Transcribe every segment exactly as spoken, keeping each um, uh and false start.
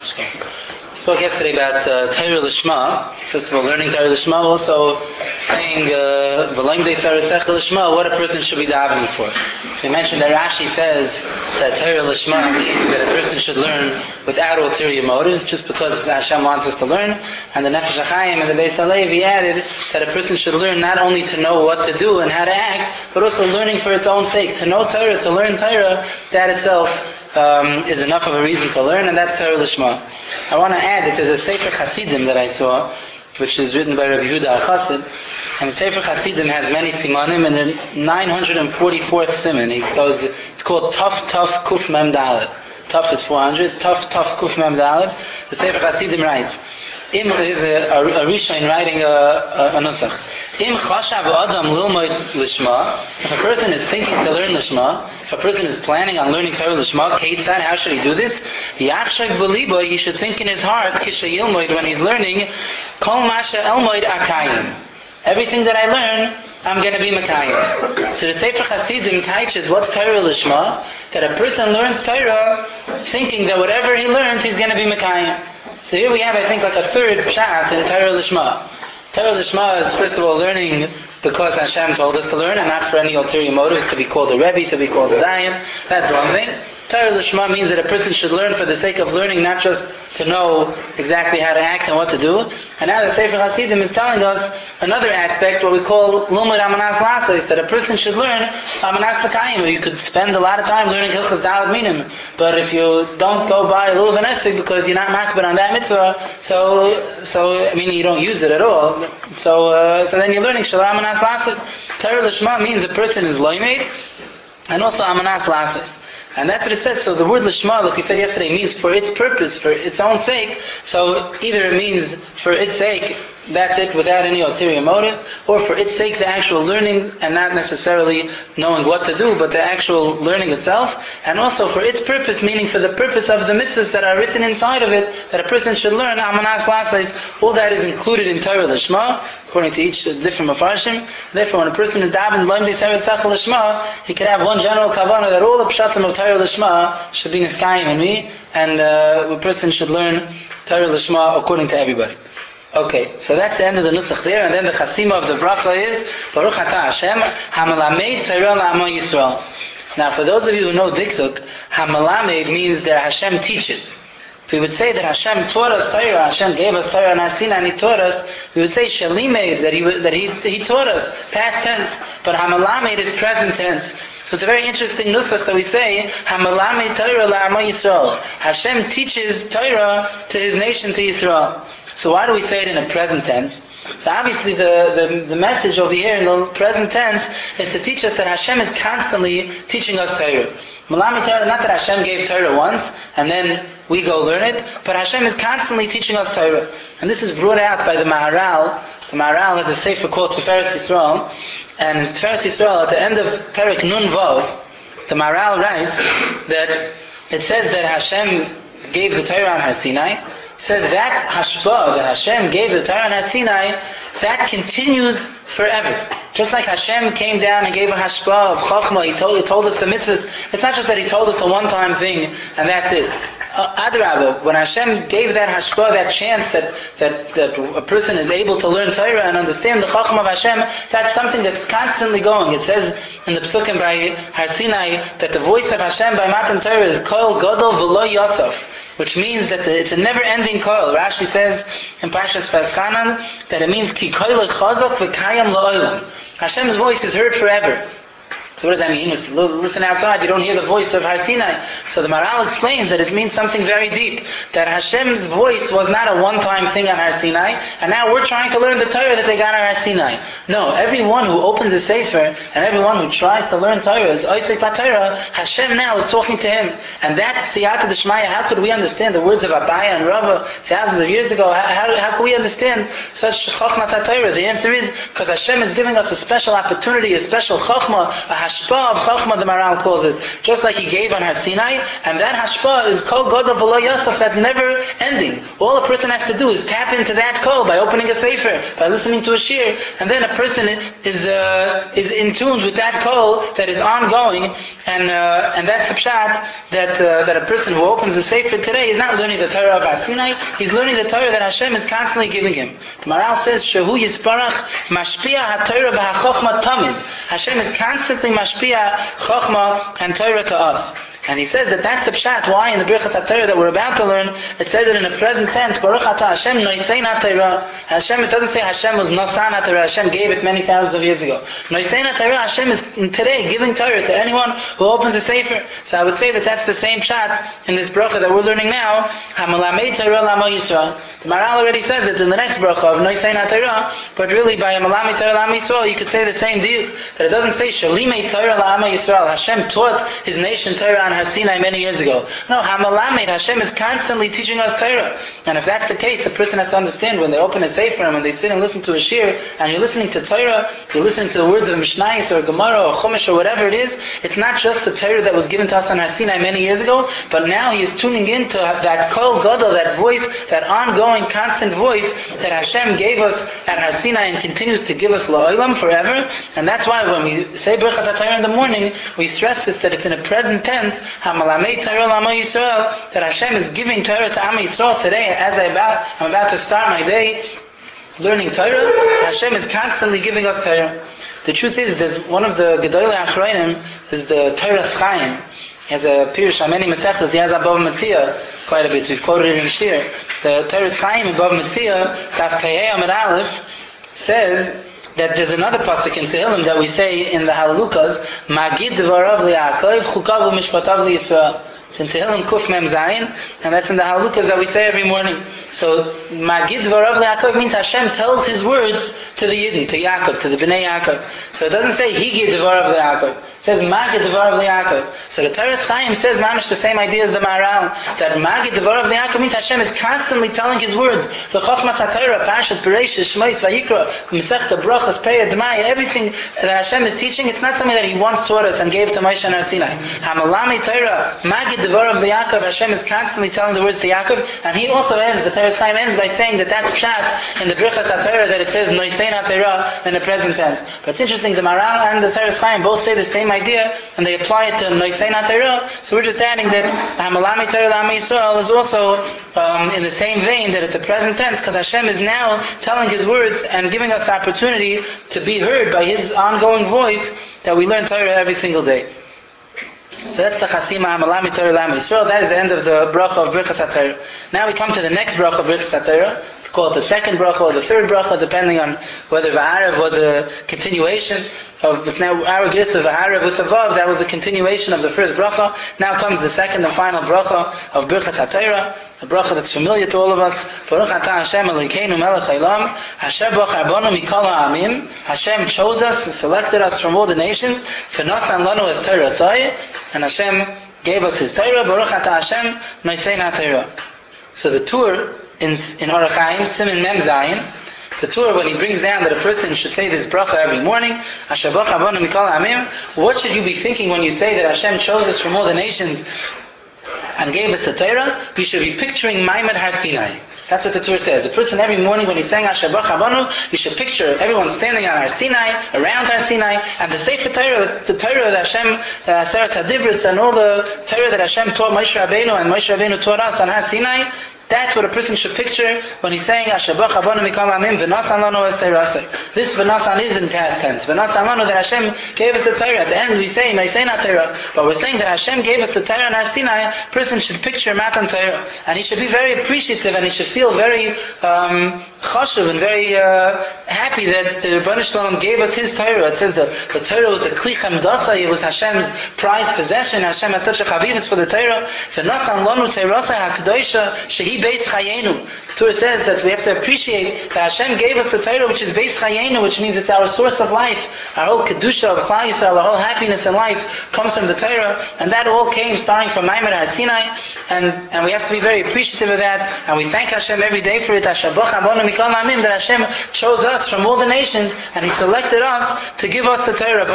We spoke yesterday about uh, Torah Lishma. First of all, learning Torah Lishma. Also saying V'laim Dei Sarah Sech Lishma, what a person should be davening for. So we mentioned that Rashi says that Torah Lishma means that a person should learn without ulterior motives, just because Hashem wants us to learn. And the Nefesh HaChaim and the Beis HaLevi added that a person should learn not only to know what to do and how to act, but also learning for its own sake. To know Torah, to learn Torah, that itself Um, is enough of a reason to learn, and that's Torah Lishma. I want to add that there's a Sefer Hasidim that I saw, which is written by Rabbi Yehuda HaChassid, and the Sefer Hasidim has many simanim, and the nine hundred forty-fourth siman, it goes, it's called Taf Taf Kuf Mem Daled. Taf is four hundred, Taf Taf Kuf Mem Daled. The Sefer Hasidim writes, Im is a, a, a Rishon writing a, a, a Nusach. Im chashav adam lilmoid lishma. If a person is thinking to learn lishma, if a person is planning on learning Torah lishma, keitzad, how should he do this? Yachshav b'libo, he should think in his heart, kisha yilmoid, when he's learning, kol masha elmoid akayim. Everything that I learn, I'm going to be Mekayim. So the Sefer Hasidim teaches what's Torah Lishma, that a person learns Torah thinking that whatever he learns, he's going to be Mekayim. So here we have, I think, like a third pshat in Torah Lishma. Torah Lishma is, first of all, learning because Hashem told us to learn, and not for any ulterior motives, to be called a Rebbe, to be called a Dayan. That's one thing. Torah Lishma means that a person should learn for the sake of learning, not just to know exactly how to act and what to do. And now the Sefer Hasidim is telling us another aspect, what we call Lumad Amanas Lasais, that a person should learn Amanas L'Kayim. You could spend a lot of time learning Hilchas Daled Minim, but if you don't go by a Lulav and Esig because you're not makbid on that mitzvah, so, so, I mean, you don't use it at all, so, uh, so then you're learning Shalom Amanas Lasais. Torah Lishma means a person is loimed, and also Amanas Lasais. And that's what it says. So the word Lishma, like we said yesterday, means for its purpose, for its own sake. So either it means for its sake, that's it, without any ulterior motives, or for its sake, the actual learning, and not necessarily knowing what to do, but the actual learning itself. And also for its purpose, meaning for the purpose of the mitzvahs that are written inside of it, that a person should learn, Amanas Lasais, all that is included in Torah Lishma, according to each different Mefarshim. Therefore, when a person is daven, Laim Dei Sarah Sech Lishma, he can have one general kavanah that all the pshatim of Torah Lishma should be niskayim in me, and uh, a person should learn Torah Lishma according to everybody. Okay, so that's the end of the nusach there, and then the chasima of the bracha is Baruch Atah Hashem Hamalamed Torah La'amo Yisrael. Now, for those of you who know Dikduk, Hamalamed means that Hashem teaches. If we would say that Hashem taught us Torah, Hashem gave us Torah and Har Sinai and He taught us, we would say Shalimed, that He that He He taught us, past tense. But Hamalamed is present tense. So it's a very interesting nusach that we say Hamalamed Torah La'amo Yisrael. Hashem teaches Torah to His nation, to Yisrael. So why do we say it in a present tense? So obviously the, the, the message over here in the present tense is to teach us that Hashem is constantly teaching us Torah. Malami Torah, not that Hashem gave Torah once and then we go learn it, but Hashem is constantly teaching us Torah. And this is brought out by the Maharal. The Maharal has a sefer called Tiferes Yisrael, and in Tiferes Yisrael, at the end of Perek Nun Vav, the Maharal writes that it says that Hashem gave the Torah on Har Sinai. Says that hashpah that Hashem gave the Torah on Har Sinai, that continues forever. Just like Hashem came down and gave a hashpah of Chachma, He told, he told us the mitzvahs. It's not just that He told us a one-time thing and that's it. Uh, Adrabah, when Hashem gave that hashpah, that chance that, that, that a person is able to learn Torah and understand the Chachma of Hashem, that's something that's constantly going. It says in the Psukim by Har Sinai that the voice of Hashem by Matan Torah is Kol Gadol V'lo Yosef, which means that the, it's a never-ending call. Rashi says in Parshas Vayeschanan that it means Ki Kol Chazak V'Kayam La'olam. Hashem's voice is heard forever. So what does that mean? Listen outside, you don't hear the voice of Har Sinai. So the Maharal explains that it means something very deep. That Hashem's voice was not a one-time thing on Har Sinai, and now we're trying to learn the Torah that they got on Har Sinai. No, everyone who opens a sefer, and everyone who tries to learn Torah is Oisek B'Torah, Hashem now is talking to him. And that Siyata D'Shmaya, how could we understand the words of Abaya and Rava thousands of years ago? How, how, how could we understand such Chachmas HaTorah? The answer is, because Hashem is giving us a special opportunity, a special Chachma, a hashpa of Chachma, the Maral calls it, just like he gave on Har Sinai, and that hashpa is kol gadol v'lo yasaf, that's never ending. All a person has to do is tap into that kol by opening a sefer, by listening to a shir, and then a person is uh, is in tune with that kol that is ongoing, and uh, and that's the pshat that uh, that a person who opens the sefer today is not learning the Torah of Har Sinai, he's learning the Torah that Hashem is constantly giving him. The Maral says, Shehu Yisparach Mashpia HaTorah v'HaChochma Tamid. Hashem is constantly Mashpia Chochma and Torah to us. And he says that that's the pshat why in the Birchas HaTorah that we're about to learn, it says it in a present tense, Baruch Atah Hashem Noisein HaTorah. Hashem, it doesn't say Hashem was Nosan HaTorah, Hashem gave it many thousands of years ago. Noisein HaTorah, Hashem is today giving Torah to anyone who opens a sefer. So I would say that that's the same pshat in this bracha that we're learning now, HaMalamei Torah L'Amo Yisrael. The Maral already says it in the next bracha of Noisein HaTorah, but really by Hamalami Torah L'Am Yisrael you could say the same deal. That it doesn't say Shalimei Torah L'Am Yisrael. Hashem taught His nation Torah on Har Sinai many years ago. No, Hamalamed, Hashem is constantly teaching us Torah. And if that's the case, a person has to understand when they open a sefer and when they sit and listen to a shir, and you're listening to Torah, you're listening to the words of Mishnayos or Gemara or Chumash or whatever it is, it's not just the Torah that was given to us on Har Sinai many years ago, but now he is tuning into that Kol Gadol, that voice, that ongoing, constant voice that Hashem gave us at Har Sinai and continues to give us La'olam forever. And that's why when we say Birchas HaTorah in the morning, we stress this, that it's in a present tense, Hamalamei Torah L'Amo Yisrael, that Hashem is giving Torah to Am Yisrael today as I about, I'm about to start my day learning Torah. Hashem is constantly giving us Torah. The truth is, there's one of the Gedolei Achronim is the Torah Chaim. He has a Pirush on many Masechtas. He has a Bava Metzia quite a bit. We've quoted it in Shir. The Torah Chaim in Bava Metzia, Daf Pei Amud Aleph, says that there's another pasuk in Tehillim that we say in the Halalukas, Magid Dvarav Li'Yaakov Chukav U'Mishpatav Li'Yisrael. It's in Tehillim Kuf Mem Zayin, and that's in the Halalukas that we say every morning. So Magid Dvarav Li'Yaakov means Hashem tells His words to the Yidden, to Yaakov, to the Bnei Yaakov. So it doesn't say Higid Dvarav Li'Yaakov. It says Magid Dvarav Li'Yaakov. So the Torah Chaim says mamish the same idea as the Maharal, that Magid Dvarav Li'Yaakov means Hashem is constantly telling His words. The Chochmas HaTorah, Parshas Bereishis, Shmos, Vayikra, Masechta Brachos, Peah, Dmai, everything that Hashem is teaching, it's not something that He once taught us and gave to Moshe and Har Sinai. Hamalami Torah, Magid Dvarav Li'Yaakov, Hashem is constantly telling the words to Yaakov, and He also ends, the Torah Chaim ends by saying that that's pshat in the Birchas HaTorah, that it says Noisein HaTorah in the present tense. But it's interesting, the Maharal and the Torah Chaim both say the same idea, and they apply it to Noisein HaTorah. So we're just adding that Hamalami Torah L'Am Yisrael is also um, in the same vein, that it's a present tense, because Hashem is now telling His words and giving us the opportunity to be heard by His ongoing voice, that we learn Torah every single day. So that's the Chasima Hamalami Torah L'Am Yisrael. That is the end of the bracha of Birchas HaTorah. Now we come to the next bracha of Birchas HaTorah. We call it the second bracha or the third bracha, depending on whether V'Arev was a continuation of, now our gifts of V'Arev with the Vav, that was a continuation of the first bracha. Now comes the second and final bracha of Birchas HaTorah, a bracha that's familiar to all of us. Baruch Atah Hashem Elokeinu Melech Haolam, Hashem Bachar Banu Mikol Ha'amim. Hashem chose us and selected us from all the nations. V'Nasan Lanu Es Torah Asai, and Hashem gave us His Torah. Baruch Atah Hashem Noisein HaTorah. So the tour in in Orach Chaim, Siman Mem Zayin, the tour when he brings down that a person should say this bracha every morning, Asher Bachar Banu Mikol Ha'amim, what should you be thinking when you say that Hashem chose us from all the nations and gave us the Torah? You should be picturing Maimed Har Sinai. That's what the Torah says. The person every morning when he's saying Asher Bachar Banu, you should picture everyone standing on Har Sinai, around Har Sinai, and the Sefer Torah, the Torah that Hashem, the Aseret HaDibros, and all the Torah that Hashem taught Moshe Rabbeinu, and Moshe Rabbeinu taught us on Har Sinai. That's what a person should picture when he's saying Asher Bachar Banu Mikol Ha'amim V'Nasan Lanu Es Torah Asai. This V'Nasan is in past tense. V'Nasan Lanu, that Hashem gave us the Torah. At the end we say Noisein HaTorah, but we're saying that Hashem gave us the Torah on Har Sinai. A person should picture Matan Torah, and he should be very appreciative, and he should feel very um, chashuv and very uh, happy that the Rebbeinu Shalom gave us His Torah. It says the, the Torah was the Kli Chamdasai, it was Hashem's prized possession. Hashem had such a chavivus for the Torah. V'Nasan Lanu Torah Asai HaKadoshah Shehi Shehi Beis Chayenu. The Torah says that we have to appreciate that Hashem gave us the Torah, which is Beis Chayenu, which means it's our source of life. Our whole Kedusha of Klal Yisrael, our whole happiness in life comes from the Torah, and that all came starting from Maimon Har Sinai, and, and we have to be very appreciative of that, and we thank Hashem every day for it, that Hashem chose us from all the nations, and He selected us to give us the Torah.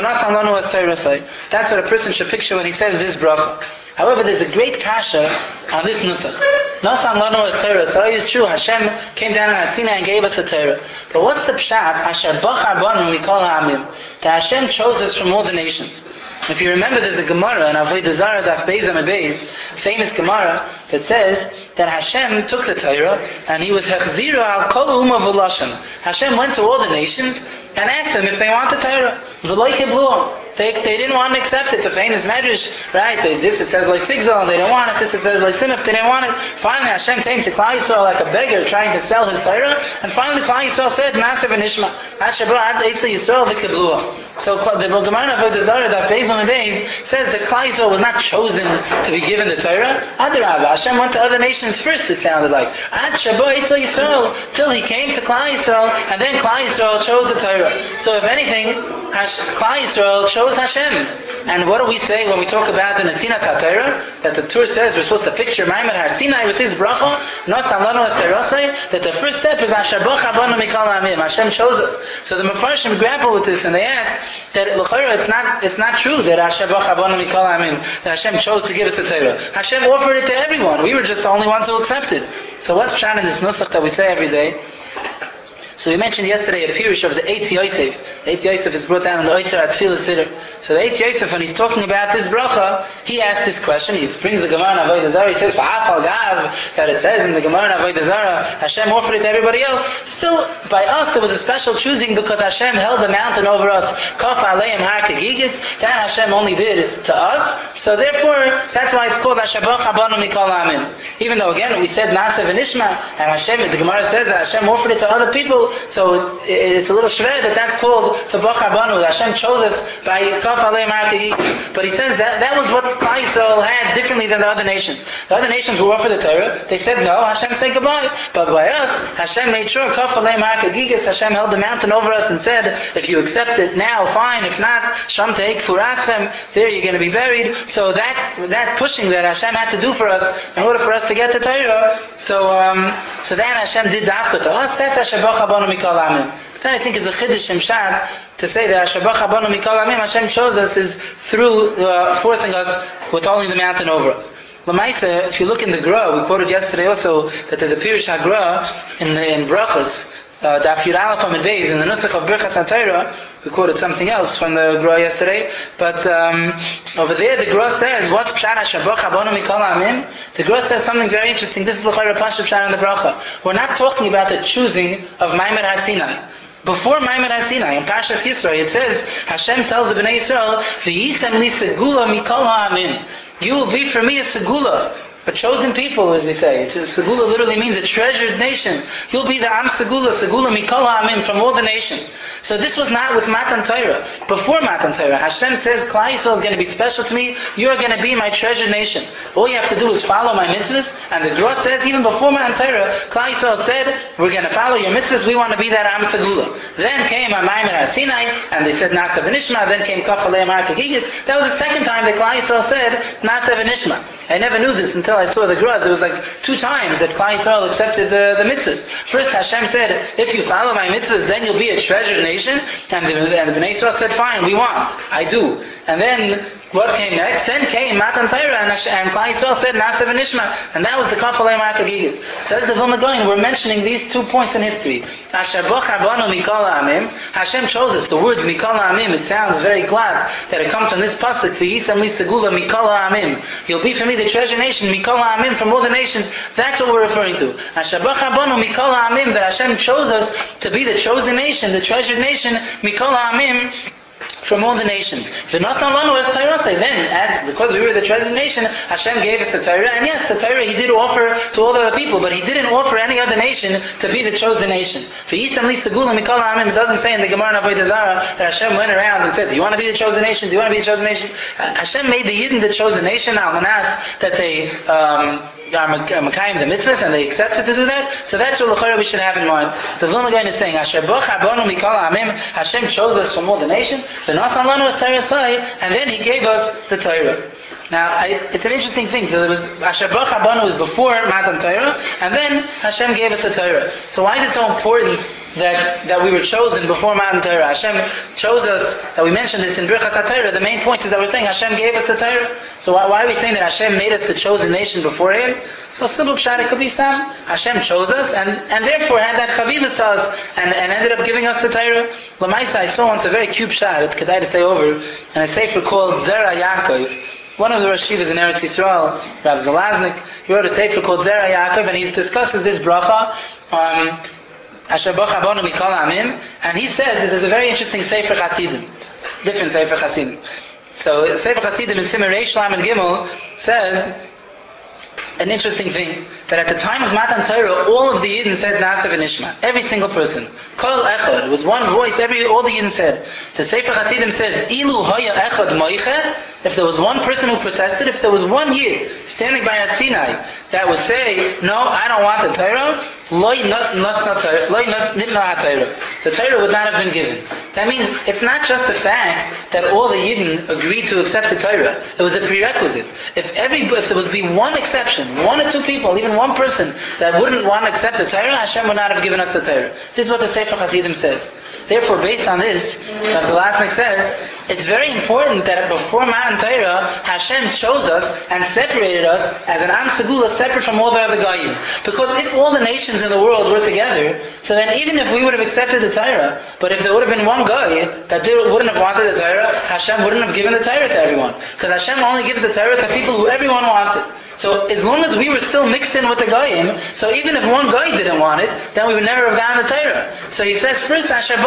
That's what a person should picture when he says this bracha. However, there's a great kasha on this nusach. Nasan lanu as Torah. So it is true, Hashem came down on Sinai and gave us the Torah. But what's the pshat? Asher bachar banu mikol ha'amim. That Hashem chose us from all the nations. If you remember, there's a Gemara in Avodah Zarah Daf Beis Amud Beis, famous Gemara that says that Hashem took the Torah and He was hechzira al kol umma v'lashem. Hashem went to all the nations and asked them if they want the Torah. V'lo kibluah. They, they didn't want to accept it. The famous Medrash, right? They, this it says like Sigzal, they didn't want it. This it says like Sinaf, they didn't want it. Finally, Hashem came to Klal Yisrael like a beggar trying to sell his Torah, and finally Klal Yisrael said, "Naser v'nishma." Ad Shabbat ad Eitzel Yisrael v'kibluah. So the Gemara of Avodah Zarah Daf Beis Amud Beis says that Klal Yisrael was not chosen to be given the Torah. Adarabah, Hashem went to other nations first. It sounded like Ad Shabbat Eitzel Yisrael, till He came to Klal Yisrael, and then Klal Yisrael chose the Torah. So if anything, Klal Yisrael chose Hashem. And what do we say when we talk about the Nesinas HaTorah? That the Torah says we're supposed to picture Maimon Har Sinai with his bracha, Nasan lanu as Torah, that the first step is Asher bachar banu mikol ha'amim. Hashem chose us. So the Mefarshim grapple with this and they ask that l'chora it's not it's not true that Asher bachar banu mikol ha'amim, that Hashem chose to give us the Torah. Hashem offered it to everyone. We were just the only ones who accepted. So what's pshat in this nusach that we say every day? So we mentioned yesterday a pirush of the Eitz Yosef. The Eitz Yosef is brought down in the Oitzer HaTfilah Siddur. So the Eitz Yosef, when he's talking about this bracha, he asks this question. He brings the Gemara in Avodah Zarah. He says, "Fa'afal gav," that it says in the Gemara in Avodah Zarah, Hashem offered it to everybody else. Still, by us, there was a special choosing because Hashem held the mountain over us. Kaf aleim har kegigis. That Hashem only did to us. So therefore, that's why it's called Asher bachar banu mikol ha'amim. Even though again we said Nasa v'nishma, and Hashem, the Gemara says that Hashem offered it to other people. So it, it's a little shver that that's called the Bachar Banu. Hashem chose us by Kaf Aleim Har Kegigis. But he says that that was what Klal Yisrael had differently than the other nations. The other nations were offered the Torah. They said no. Hashem said goodbye. But by us, Hashem made sure Kaf Aleim Har Kegigis. Hashem held the mountain over us and said, if you accept it now, fine. If not, Sham Teik Furaschem. There you're going to be buried. So that that pushing that Hashem had to do for us in order for us to get the Torah. So um, so that Hashem did dafka to us. That's Asher bachar banu mikol ha'amim. But then I think it's a chiddush imshad to say that Asher bachar banu mikol ha'amim, Hashem chose us is through uh, forcing us with holding the mountain over us. L'maisa, if you look in the Gra, we quoted yesterday also that there's a Pirush HaGra in in Brachos, uh, Daf Yud Aleph Amud Beis, in the Nusach of Birchas HaTorah. We quoted something else from the Gra yesterday, but um, over there the Gra says, what's Pshat Asher bachar banu mikol ha'amim? The Gra says something very interesting. This is l'chayra Pasha Pshat on the Bracha. We're not talking about the choosing of Maimon Har Sinai. Before Maimon Har Sinai, in Parshas Yisro, it says, Hashem tells the Bnei Yisrael, V'yisem li segula mikol ha'amim. You will be for me a segula. A chosen people, as they say. Segula literally means a treasured nation. You'll be the Am Segula, Segula Mikol Ha'amim, from all the nations. So this was not with Matan Torah. Before Matan Torah, Hashem says, Klal Yisrael is going to be special to me. You are going to be my treasured nation. All you have to do is follow my mitzvahs. And the Gra says, even before Matan Torah, Klal Yisrael said, we're going to follow your mitzvahs. We want to be that Am Segula. Then came Maimon Har Sinai, and they said Nasa v'nishma. Then came Kaf Aleim Har Kegigis. That was the second time that Klal Yisrael said Nasa v'nishma. I never knew this until I saw the Gra. There was like two times that Klal Yisrael accepted the, the mitzvahs. First, Hashem said, if you follow my mitzvahs, then you'll be a treasured nation. And the, and the Bnei Yisrael said, fine, we want. I do. And then, what came next? Then came Matan Torah, and, and Klal Yisrael said, Nasa v'nishma. And that was the Kaf Aleim Har Kegigis. Says the Vilna Gaon, we're mentioning these two points in history. Asher bachar banu mikol ha'amim. Hashem chose us. The words mikol ha'amim, it sounds very glad that it comes from this pasuk, V'yisem li segula mikol ha'amim. You'll be for me the treasure nation, mikol ha'amim, from all the nations. That's what we're referring to. Asher bachar banu mikol ha'amim, that Hashem chose us to be the chosen nation, the treasured nation, mikol ha'amim, from all the nations. Then, as because we were the chosen nation, Hashem gave us the Torah, and yes, the Torah He did offer to all the other people, but He didn't offer any other nation to be the chosen nation. It doesn't say in the Gemara in Avodah Zarah that Hashem went around and said, do you want to be the chosen nation? Do you want to be the chosen nation? Hashem made the Yidden the chosen nation, al-manas, that they um, are Makayim the mitzvahs and they accepted to do that, so that's what L'chora we should have in mind. The Vilna Gaon is saying, Asher Bocha Bonu Mikol Amim, Hashem chose us from all the nations, V'nasan Lanu Es Torah Sai, and then He gave us the Torah. Now, I, it's an interesting thing. So there was Asher Baruch Habanu was before Matan Torah, and then Hashem gave us the Torah. So why is it so important that that we were chosen before Matan Torah? Hashem chose us. That we mentioned this in Birchas HaTorah. The main point is that we're saying Hashem gave us the Torah. So why, why are we saying that Hashem made us the chosen nation beforehand? So simple pshat, it could be some Hashem chose us, and, and therefore had that chavivus to us, and, and ended up giving us the Torah. Lamaisa, I saw once a very cute pshat. It's kedai to say over, and a sefer called Zera Yaakov. One of the Rosh Yeshivas in Eretz Yisrael, Rav Zalaznik, he wrote a sefer called Zera Yaakov, and he discusses this bracha, um, Asher Baruch Habonu Mikol Amim, and he says that there's a very interesting sefer Chasidim, different sefer Chasidim. So sefer Chasidim in Simon Reish Lamed Gimel says an interesting thing, that at the time of Matan Torah, all of the Yidden said Na'aseh v'Nishma. Every single person. Kol Echad. It was one voice, every, all the Yidden said. The Sefer Hasidim says, Ilu Haya Echad Moiche. If there was one person who protested, if there was one Yid standing by a Sinai that would say, no, I don't want the Torah, Loi Nasna Torah, Loi Nitna HaTorah. The Torah would not have been given. That means it's not just the fact that all the Yidden agreed to accept the Torah. It was a prerequisite. If every, if there was be one exception, one or two people, even one person that wouldn't want to accept the Torah, Hashem would not have given us the Torah. This is what the Sefer Hasidim says. Therefore, based on this, Rav Zalaznik says, it's very important that before Matan Torah, Hashem chose us and separated us as an Am Segula, separate from all the other Goyim. Because if all the nations in the world were together, so then even if we would have accepted the Torah, but if there would have been one Goy that did, wouldn't have wanted the Torah, Hashem wouldn't have given the Torah to everyone. Because Hashem only gives the Torah to people who everyone wants it. So as long as we were still mixed in with the Goyim, so even if one guy didn't want it, then we would never have gotten the Torah. So he says first, Hashem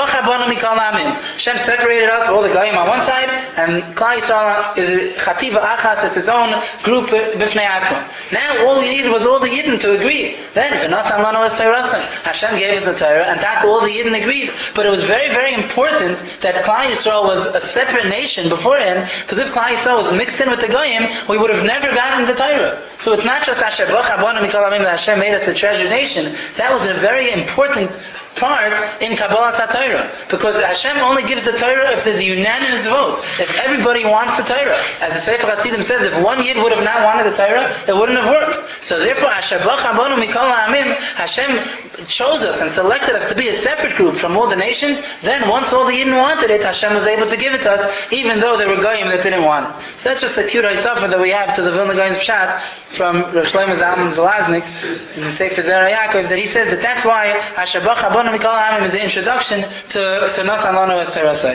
separated us, all the Goyim on one side, and Klal Yisrael is Chativa Achas, it's its own group b'fnei atzma. Now all we needed was all the Yidden to agree. Then V'nasan lanu es Torah, Hashem gave us the Torah, and that all the Yidden agreed. But it was very, very important that Klal Yisrael was a separate nation beforehand, because if Klal Yisrael was mixed in with the Goyim, we would have never gotten the Torah. So it's not just Asher Baruch Habonu Mikol Amim that Hashem made us a treasured nation. That was a very important part in Kabbalah Torah, because Hashem only gives the Torah if there's a unanimous vote. If everybody wants the Torah, as the Sefer Hasidim says, if one Yid would have not wanted the Torah, it wouldn't have worked. So therefore, Asher Baruch Habonu Mikol Amim, Hashem chose us and selected us to be a separate group from all the nations. Then once all the Yidden wanted it, Hashem was able to give it to us, even though there were Goyim that didn't want it. So that's just the cute Haisafa that we have to the Vilna Gaon's Pshat from Rav Shlomo Zalman Zalaznik in the Sefer Zera Yaakov, that he says that that's why Asher Baruch Habonu Mikol Amim is the introduction to to Nasan Lanu Es Torah.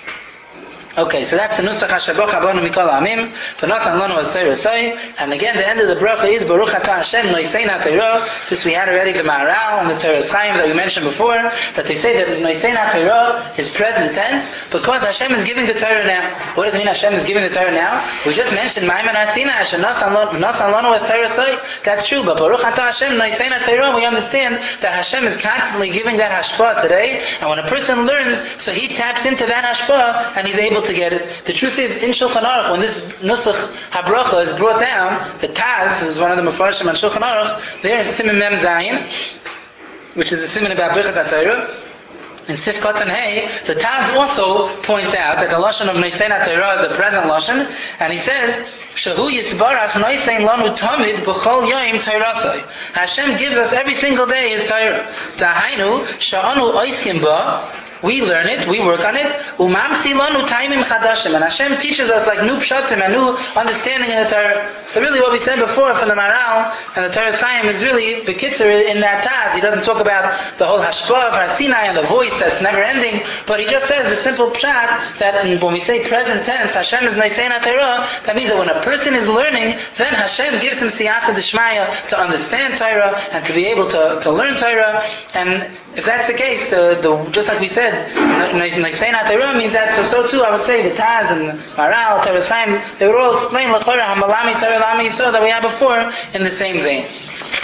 Okay, so that's the Nusach Asher Baruch Habonu Mikol Amim for Nasan Lanu Es Torah. And again, the end of the bracha is Baruch Atah Hashem Noisein HaTorah. This we had already the Maharal and the Torah Chaim that we mentioned before, that they say that Noisein HaTorah is present tense because Hashem is giving the Torah now. What does it mean Hashem is giving the Torah now? We just mentioned Ma'aman Hasina Asher Nasan Lanu Es Torah. That's true, but Baruch Atah Hashem Noisein HaTorah, we understand that Hashem is constantly giving that hashpah today, and when a person learns, so he taps into that hashpah and he's able to get it. The truth is, in Shulchan Aruch, when this Nusach HaBracha is brought down, the Taz, who's one of the Mefarshim on Shulchan Aruch, there in Siman Mem Zayin, which is the Siman about Birchas HaTorah, in Sif Katan Hey, the Taz also points out that the Lashon of Noisein HaTorah is a present Lashon, and he says, Shahu Yitzbarach Noisein Lanu Tamid B'chol Yoim Torasai. Hashem gives us every single day His Torah. Tahainu Sha'anu Oiskim Ba. We learn it, we work on it. Umamsi lanu taimim chadashim, and Hashem teaches us like new pshatim and new understanding in the Torah. So really, what we said before from the Maharal and the Torah Chaim is really bekitzer in that Taz. He doesn't talk about the whole hashpah of Har Sinai and the voice that's never ending, but he just says the simple pshat that when we say present tense, Hashem is Noisein HaTorah. That means that when a person is learning, then Hashem gives him siyata d'shmaya to understand Torah and to be able to, to learn Torah. And if that's the case, the, the just like we said, Noisein HaTorah means that. So so too, I would say the Taz and Maharal, Torah Chaim, they would all explain L'chora Hamalami Torah Lami Yisrael that we had before in the same vein.